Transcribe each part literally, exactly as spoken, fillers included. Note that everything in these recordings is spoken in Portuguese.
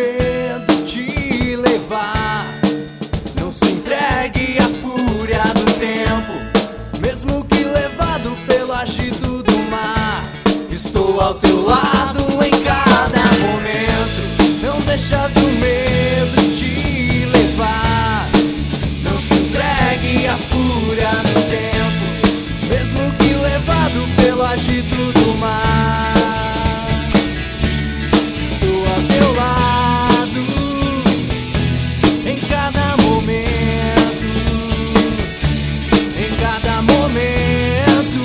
medo de levar. Não se entregue à fúria do tempo, mesmo que levado pelo agito do mar. Estou ao teu lado em cada momento. Não deixas o medo te levar. Não se entregue à fúria do tempo, mesmo que levado pelo agito do mar. Estou ao teu lado em cada momento, em cada momento.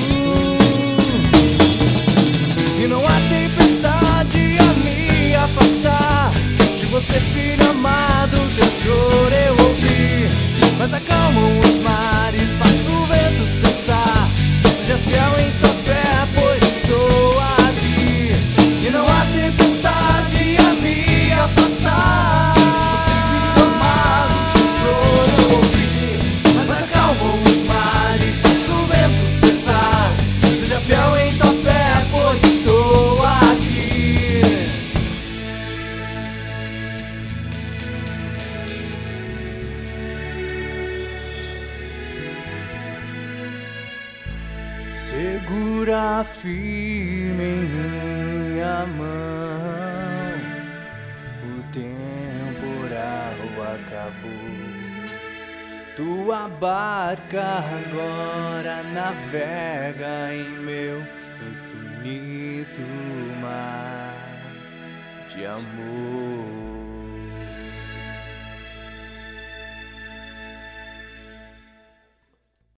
E não há tempestade a me afastar de você, filho amado. Teu choro eu ouvi, mas acalmam os mares, faço o vento cessar. Seja fiel em tua fé, pois estou aqui. E não há tempestade a me afastar de você, filho amado. Seu choro eu ouvi, mas acalmam os mares, faço o vento cessar. Seja fiel em tua fé, pois estou aqui. Segura firme em minha mão, o temporal acabou. Tua barca agora navega em meu infinito mar de amor.